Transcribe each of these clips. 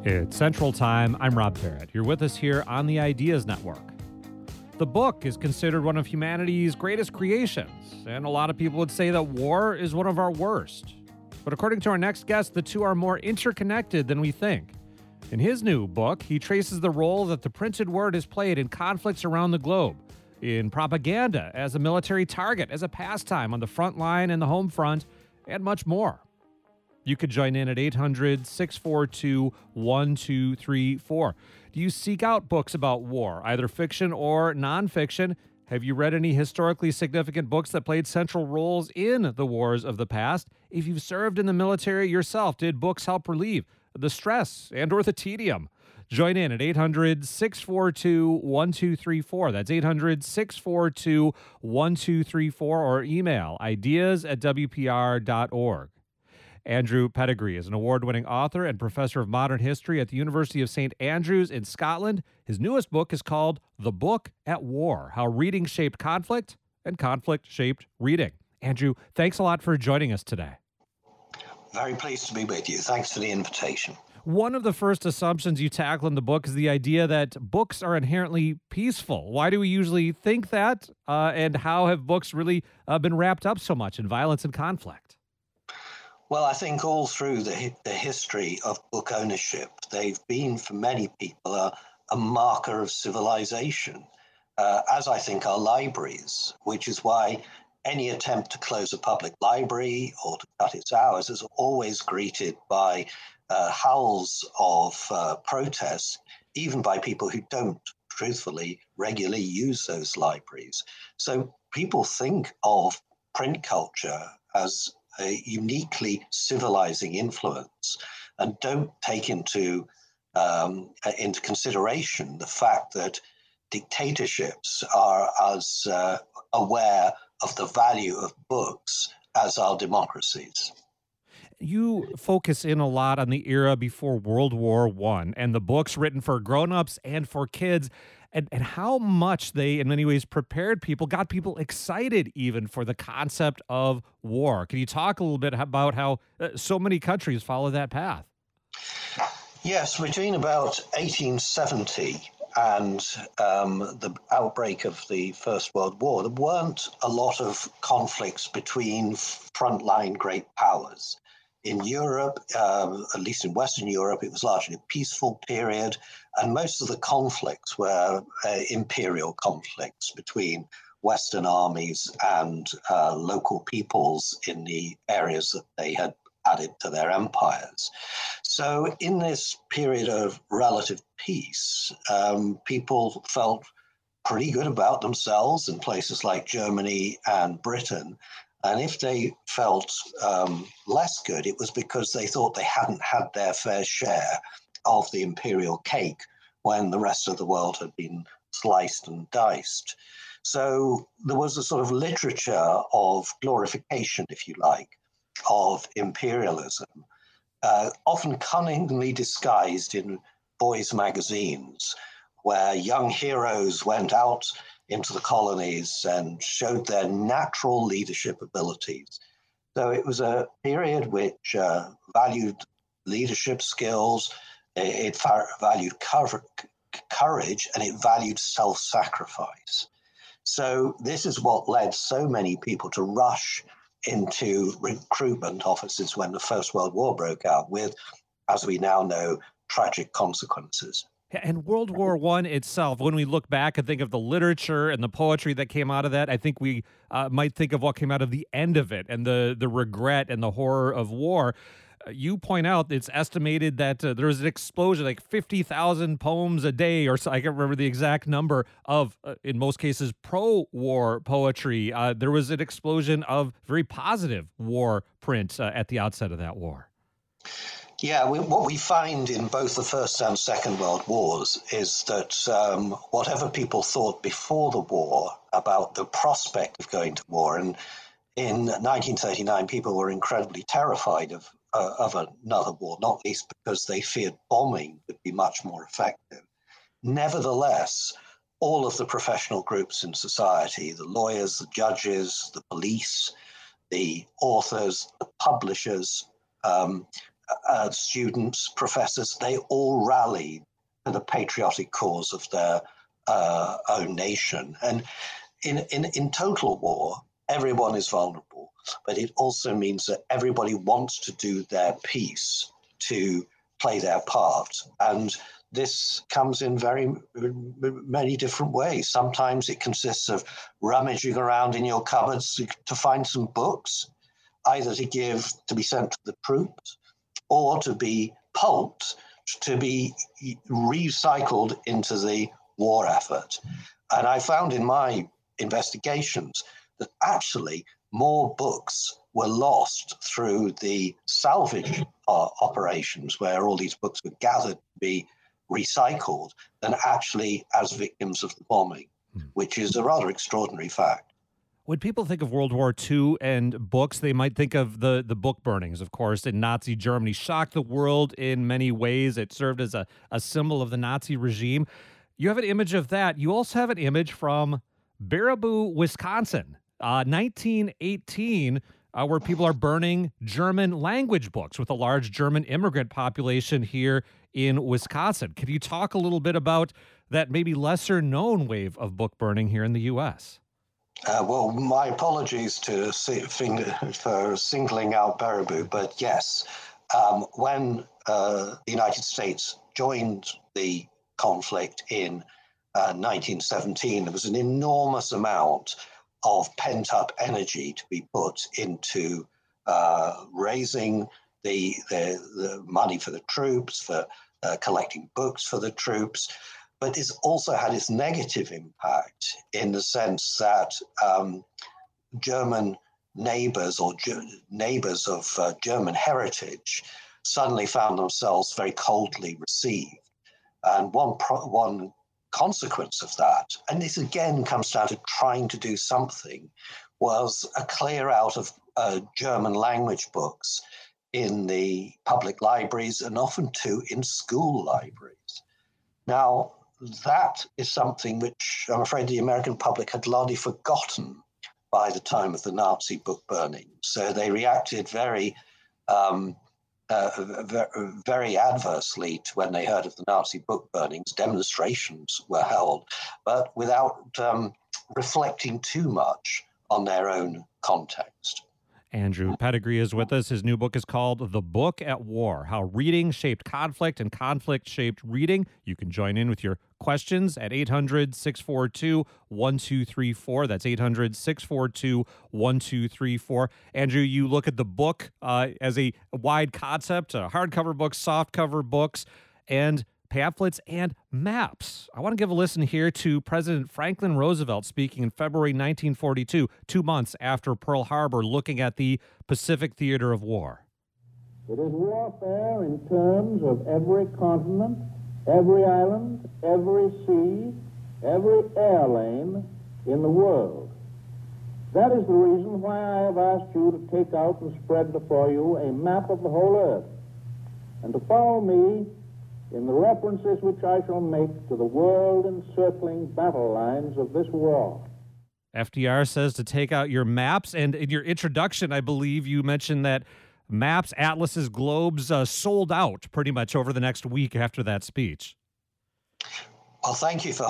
It's Central Time. I'm Rob Barrett. You're with us here on the Ideas Network. The book is considered one of humanity's greatest creations, and a lot of people would say that war is one of our worst. But according to our next guest, the two are more interconnected than we think. In his new book, he traces the role that the printed word has played in conflicts around the globe, in propaganda, as a military target, as a pastime on the front line and the home front, and much more. You could join in at 800-642-1234. Do you seek out books about war, either fiction or nonfiction? Have you read any historically significant books that played central roles in the wars of the past? If you've served in the military yourself, did books help relieve the stress and or the tedium? Join in at 800-642-1234. That's 800-642-1234 or email ideas@wpr.org. Andrew Pettigrew is an award-winning author and professor of modern history at the University of St. Andrews in Scotland. His newest book is called The Book at War: How Reading Shaped Conflict and Conflict Shaped Reading. Andrew, thanks a lot for joining us today. Very pleased to be with you. Thanks for the invitation. One of the first assumptions you tackle in the book is the idea that books are inherently peaceful. Why do we usually think that? And how have books really been wrapped up so much in violence and conflict? Well, I think all through the history of book ownership, they've been, for many people, a marker of civilization, as I think are libraries, which is why any attempt to close a public library or to cut its hours is always greeted by howls of protest, even by people who don't truthfully regularly use those libraries. So people think of print culture as a uniquely civilizing influence and don't take into consideration the fact that dictatorships are as aware of the value of books as are democracies. You focus in a lot on the era before World War I and the books written for grown-ups and for kids, and how much they, in many ways, prepared people, got people excited even for the concept of war. Can you talk a little bit about how so many countries follow that path? Yes, between about 1870 and the outbreak of the First World War, there weren't a lot of conflicts between frontline great powers. In Europe, at least in Western Europe, it was largely a peaceful period, and most of the conflicts were imperial conflicts between Western armies and local peoples in the areas that they had added to their empires. So in this period of relative peace, people felt pretty good about themselves in places like Germany and Britain. And if they felt less good, it was because they thought they hadn't had their fair share of the imperial cake when the rest of the world had been sliced and diced. So there was a sort of literature of glorification, if you like, of imperialism, often cunningly disguised in boys' magazines, where young heroes went out into the colonies and showed their natural leadership abilities. So it was a period which valued leadership skills, it valued courage, and it valued self-sacrifice. So this is what led so many people to rush into recruitment offices when the First World War broke out with, as we now know, tragic consequences. And World War I itself, when we look back and think of the literature and the poetry that came out of that, I think we might think of what came out of the end of it and the regret and the horror of war. You point out it's estimated that there was an explosion, like 50,000 poems a day, or so, I can't remember the exact number of, in most cases, pro-war poetry. There was an explosion of very positive war print at the outset of that war. Yeah, what we find in both the First and Second World Wars is that whatever people thought before the war about the prospect of going to war, and in 1939 people were incredibly terrified of another war, not least because they feared bombing would be much more effective. Nevertheless, all of the professional groups in society, the lawyers, the judges, the police, the authors, the publishers, students, professors, they all rallied to the patriotic cause of their own nation. And in total war, everyone is vulnerable, but it also means that everybody wants to do their piece to play their part. And this comes in very many different ways. Sometimes it consists of rummaging around in your cupboards to find some books, either to be sent to the troops or to be pulped, to be recycled into the war effort. And I found in my investigations that actually more books were lost through the salvage operations, where all these books were gathered to be recycled, than actually as victims of the bombing, which is a rather extraordinary fact. When people think of World War II and books, they might think of the book burnings, of course, in Nazi Germany. Shocked the world in many ways. It served as a symbol of the Nazi regime. You have an image of that. You also have an image from Baraboo, Wisconsin, 1918, where people are burning German language books with a large German immigrant population here in Wisconsin. Can you talk a little bit about that maybe lesser known wave of book burning here in the U.S.? Well, my apologies for singling out Baraboo, but yes, when the United States joined the conflict in 1917, there was an enormous amount of pent-up energy to be put into raising the money for the troops, for collecting books for the troops. But it's also had its negative impact in the sense that German neighbors or neighbors of German heritage suddenly found themselves very coldly received. And one consequence of that, and this again comes down to trying to do something, was a clear out of German language books in the public libraries and often too in school libraries. Now, that is something which I'm afraid the American public had largely forgotten by the time of the Nazi book burning. So they reacted very adversely to when they heard of the Nazi book burnings. Demonstrations were held, but without reflecting too much on their own context. Andrew Pettigrew is with us. His new book is called The Book at War, How Reading Shaped Conflict and Conflict Shaped Reading. You can join in with your questions at 800-642-1234. That's 800-642-1234. Andrew, you look at the book as a wide concept, hardcover books, softcover books, and pamphlets and maps. I want to give a listen here to President Franklin Roosevelt speaking in February 1942, 2 months after Pearl Harbor, looking at the Pacific theater of war. It is warfare in terms of every continent, every island, every sea, every air lane in the world. That is the reason why I have asked you to take out and spread before you a map of the whole earth, and to follow me in the references which I shall make to the world-encircling battle lines of this war. FDR says to take out your maps, and in your introduction, I believe you mentioned that maps, atlases, globes sold out pretty much over the next week after that speech. Well, thank you for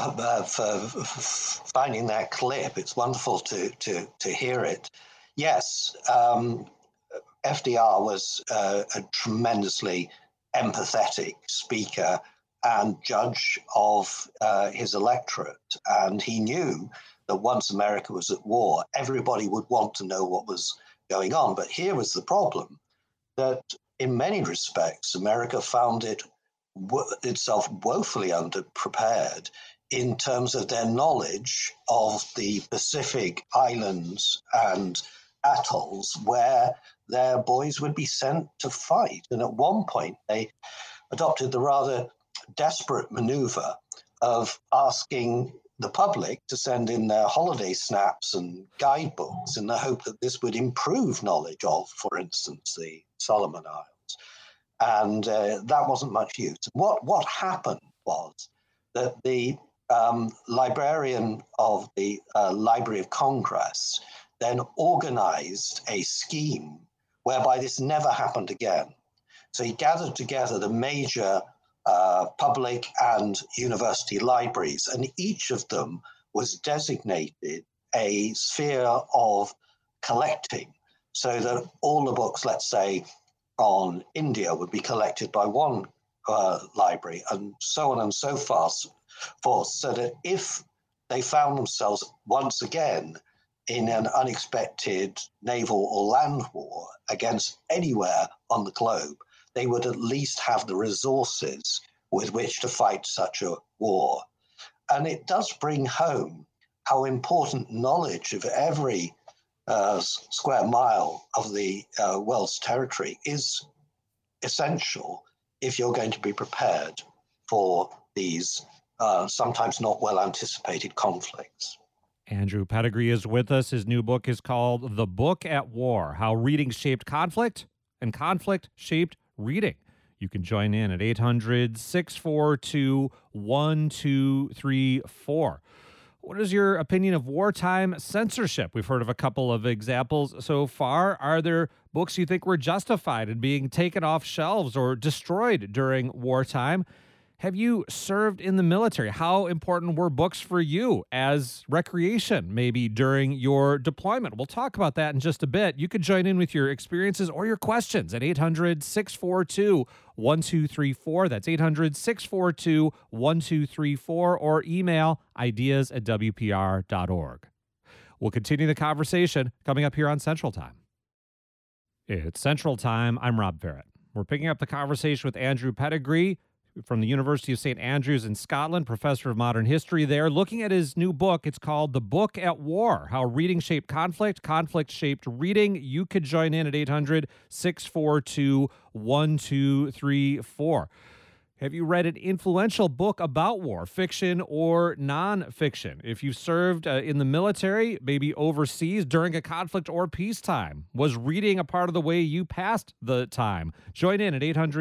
finding that clip. It's wonderful to hear it. Yes, FDR was a tremendously empathetic speaker and judge of his electorate. And he knew that once America was at war, everybody would want to know what was going on. But here was the problem, that in many respects, America found itself woefully underprepared in terms of their knowledge of the Pacific islands and atolls where their boys would be sent to fight. And at one point, they adopted the rather desperate maneuver of asking the public to send in their holiday snaps and guidebooks in the hope that this would improve knowledge of, for instance, the Solomon Islands. And that wasn't much use. What happened was that the librarian of the Library of Congress then organized a scheme whereby this never happened again. So he gathered together the major public and university libraries, and each of them was designated a sphere of collecting, so that all the books, let's say, on India would be collected by one library, and so on and so forth, so that if they found themselves once again in an unexpected naval or land war against anywhere on the globe, they would at least have the resources with which to fight such a war. And it does bring home how important knowledge of every square mile of the world's territory is essential if you're going to be prepared for these sometimes not well anticipated conflicts. Andrew Pettegree is with us. His new book is called The Book at War: How Reading Shaped Conflict and Conflict Shaped Reading. You can join in at 800-642-1234. What is your opinion of wartime censorship? We've heard of a couple of examples so far. Are there books you think were justified in being taken off shelves or destroyed during wartime? Have you served in the military? How important were books for you as recreation, maybe during your deployment? We'll talk about that in just a bit. You could join in with your experiences or your questions at 800-642-1234. That's 800-642-1234, or email ideas@wpr.org. We'll continue the conversation coming up here on Central Time. It's Central Time. I'm Rob Barrett. We're picking up the conversation with Andrew Pettegree from the University of St. Andrews in Scotland, professor of modern history there, looking at his new book. It's called The Book at War: How Reading Shaped Conflict, Conflict Shaped Reading. You could join in at 800-642-1234. Have you read an influential book about war, fiction or nonfiction? If you served in the military, maybe overseas during a conflict or peacetime, was reading a part of the way you passed the time? Join in at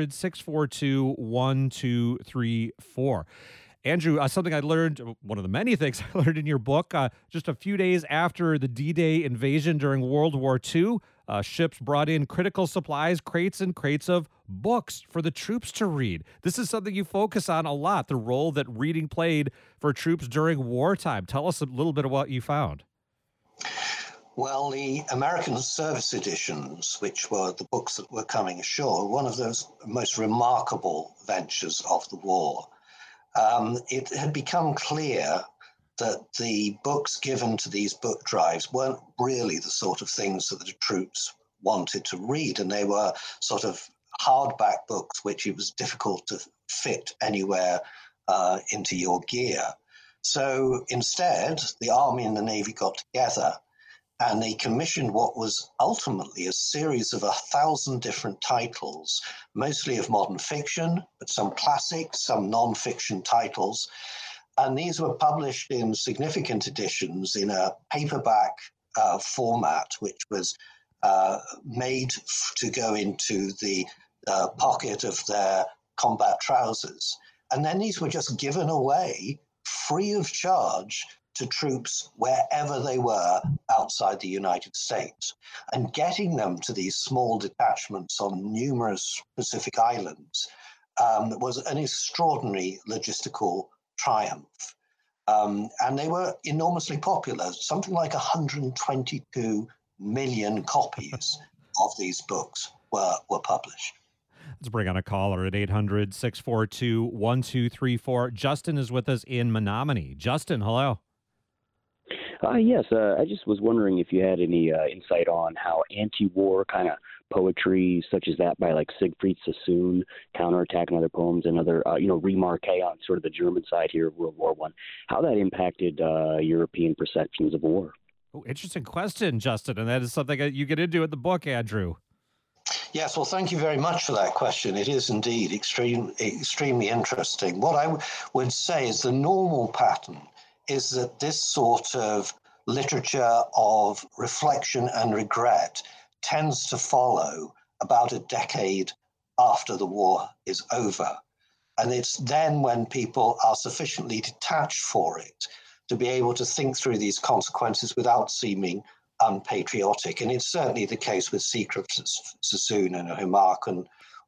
800-642-1234. Andrew, something I learned, one of the many things I learned in your book, just a few days after the D-Day invasion during World War II, ships brought in critical supplies, crates and crates of books for the troops to read. This is something you focus on a lot, the role that reading played for troops during wartime. Tell us a little bit of what you found. Well, the American service editions, which were the books that were coming ashore, one of those most remarkable ventures of the war. It had become clear that the books given to these book drives weren't really the sort of things that the troops wanted to read, and they were sort of hardback books which it was difficult to fit anywhere into your gear. So instead, the Army and the Navy got together and they commissioned what was ultimately a series of 1,000 different titles, mostly of modern fiction, but some classics, some non-fiction titles. And these were published in significant editions in a paperback format, which was made to go into the pocket of their combat trousers. And then these were just given away free of charge to troops wherever they were outside the United States. And getting them to these small detachments on numerous Pacific islands was an extraordinary logistical triumph. And they were enormously popular. Something like 122 million copies of these books were published. Let's bring on a caller at 800-642-1234. Justin is with us in Menominee. Justin, hello. Yes, I just was wondering if you had any insight on how anti-war kind of poetry, such as that by like Siegfried Sassoon, Counterattack and Other Poems, and other, remarque on sort of the German side here of World War I, how that impacted European perceptions of war. Oh, interesting question, Justin, and that is something that you get into in the book, Andrew. Yes, well, thank you very much for that question. It is indeed extremely interesting. What I would say is the normal pattern is that this sort of literature of reflection and regret tends to follow about a decade after the war is over. And it's then when people are sufficiently detached for it to be able to think through these consequences without seeming unpatriotic. And it's certainly the case with Siegfried Sassoon and Remarque and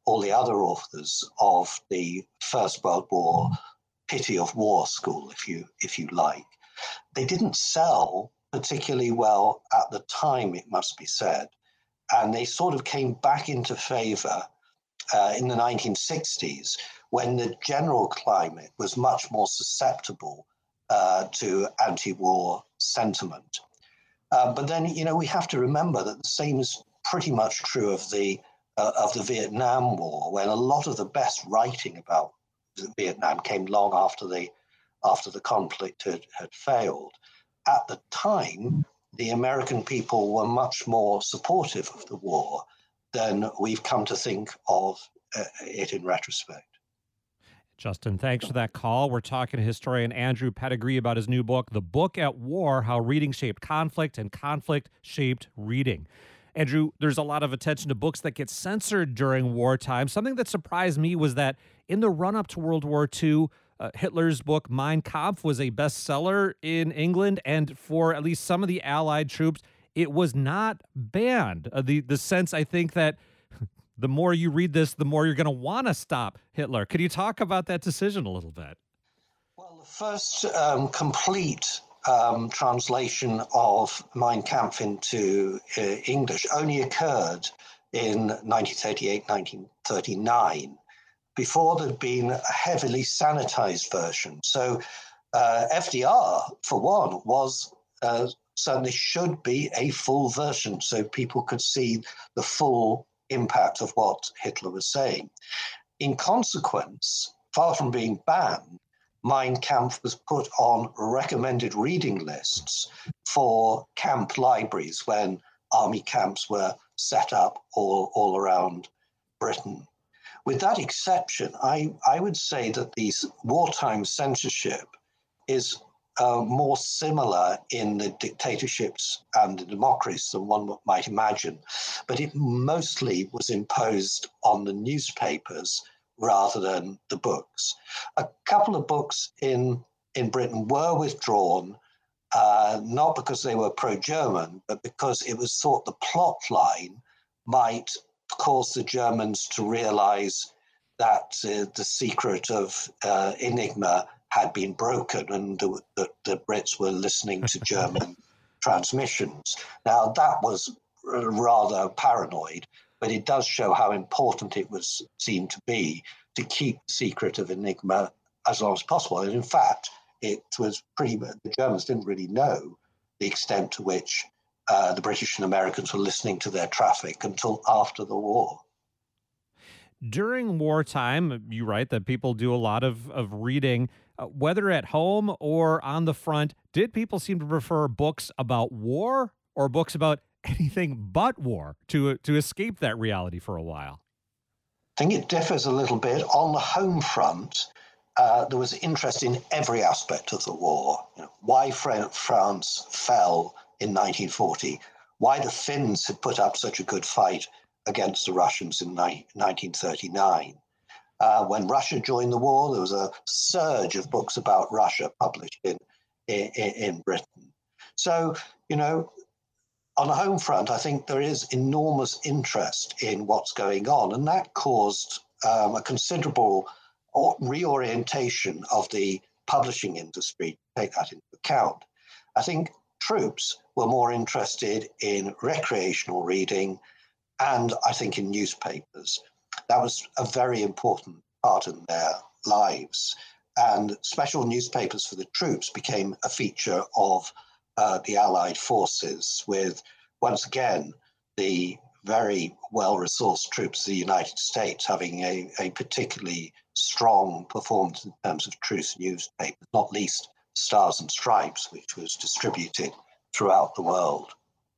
all the other authors of the First World War Pity of War school, if you like. They didn't sell particularly well at the time, it must be said, and they sort of came back into favor in the 1960s when the general climate was much more susceptible to anti-war sentiment. But then, we have to remember that the same is pretty much true of the Vietnam War, when a lot of the best writing about Vietnam came long after the conflict had failed. At the time, the American people were much more supportive of the war than we've come to think of it in retrospect. Justin, thanks for that call. We're talking to historian Andrew Pettegree about his new book, The Book at War, How Reading Shaped Conflict and Conflict Shaped Reading. Andrew, there's a lot of attention to books that get censored during wartime. Something that surprised me was that in the run-up to World War II, Hitler's book Mein Kampf was a bestseller in England, and for at least some of the Allied troops, it was not banned. The sense, I think, that the more you read this, the more you're going to want to stop Hitler. Could you talk about that decision a little bit? Well, the first complete translation of Mein Kampf into English only occurred in 1938, 1939. Before, there'd been a heavily sanitized version. So FDR, for one, was certainly should be a full version so people could see the full impact of what Hitler was saying. In consequence, far from being banned, Mein Kampf was put on recommended reading lists for camp libraries when army camps were set up all around Britain. With that exception, I would say that the wartime censorship is more similar in the dictatorships and the democracies than one might imagine, but it mostly was imposed on the newspapers rather than the books. A couple of books in Britain were withdrawn, not because they were pro-German, but because it was thought the plot line might cause the Germans to realize that the secret of Enigma had been broken and that the Brits were listening to German transmissions. Now, that was rather paranoid, but it does show how important it was seen to be to keep the secret of Enigma as long as possible. And in fact, it was the Germans didn't really know the extent to which the British and Americans were listening to their traffic until after the war. During wartime, you write that people do a lot of reading, whether at home or on the front. Did people seem to prefer books about war or books about anything but war to escape that reality for a while? I think it differs a little bit. On the home front, there was interest in every aspect of the war. Why France fell in 1940, why the Finns had put up such a good fight against the Russians in 1939. When Russia joined the war, there was a surge of books about Russia published in Britain. So, on the home front, I think there is enormous interest in what's going on, and that caused a considerable reorientation of the publishing industry to take that into account. I think troops were more interested in recreational reading and I think in newspapers. That was a very important part in their lives. And special newspapers for the troops became a feature of the Allied forces, with, once again, the very well-resourced troops of the United States having a particularly strong performance in terms of truce newspapers, not least Stars and Stripes, which was distributed throughout the world.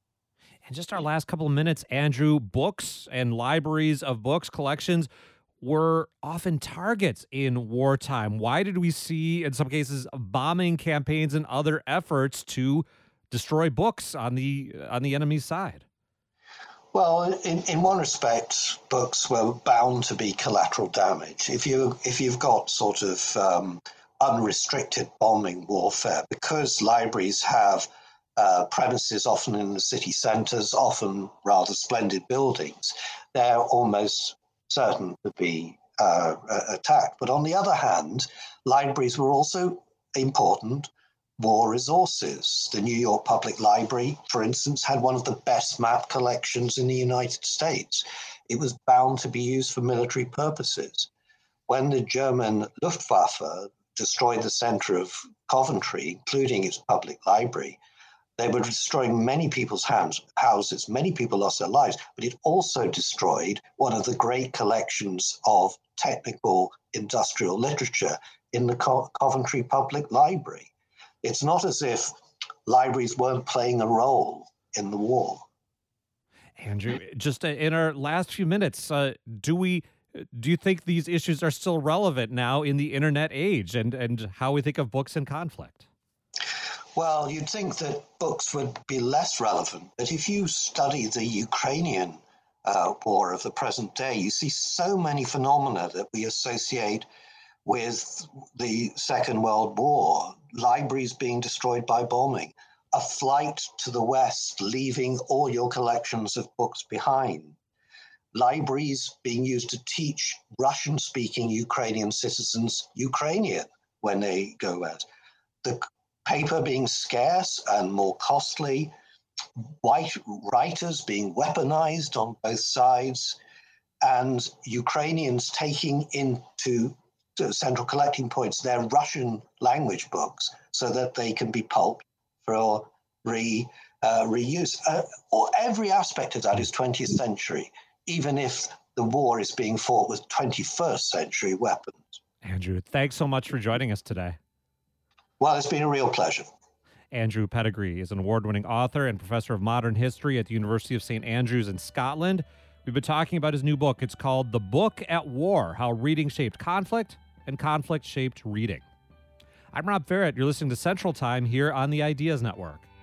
In just our last couple of minutes, Andrew, books and libraries of books, collections, were often targets in wartime. Why did we see, in some cases, bombing campaigns and other efforts to destroy books on the enemy's side? Well, in one respect, books were bound to be collateral damage. If you've got sort of unrestricted bombing warfare, because libraries have premises often in the city centres, often rather splendid buildings, they're almost certain to be attacked. But on the other hand, libraries were also important war resources. The New York Public Library, for instance, had one of the best map collections in the United States. It was bound to be used for military purposes. When the German Luftwaffe destroyed the center of Coventry, including its public library, they were destroying many people's houses. Many people lost their lives, but it also destroyed one of the great collections of technical industrial literature in the Coventry Public Library. It's not as if libraries weren't playing a role in the war. Andrew, just in our last few minutes, do you think these issues are still relevant now in the internet age and how we think of books in conflict? Well, you'd think that books would be less relevant, but if you study the Ukrainian war of the present day, you see so many phenomena that we associate with the Second World War. Libraries being destroyed by bombing, a flight to the West, leaving all your collections of books behind, libraries being used to teach Russian-speaking Ukrainian citizens Ukrainian when they go out, the paper being scarce and more costly, white writers being weaponized on both sides, and Ukrainians taking into central collecting points their Russian language books so that they can be pulped for reuse. Or every aspect of that is 20th century, even if the war is being fought with 21st century weapons. Andrew, thanks so much for joining us today. Well, it's been a real pleasure. Andrew Pettegree is an award-winning author and professor of modern history at the University of St. Andrews in Scotland. We've been talking about his new book. It's called The Book at War, How Reading Shaped Conflict and Conflict Shaped Reading. I'm Rob Ferrett. You're listening to Central Time here on the Ideas Network.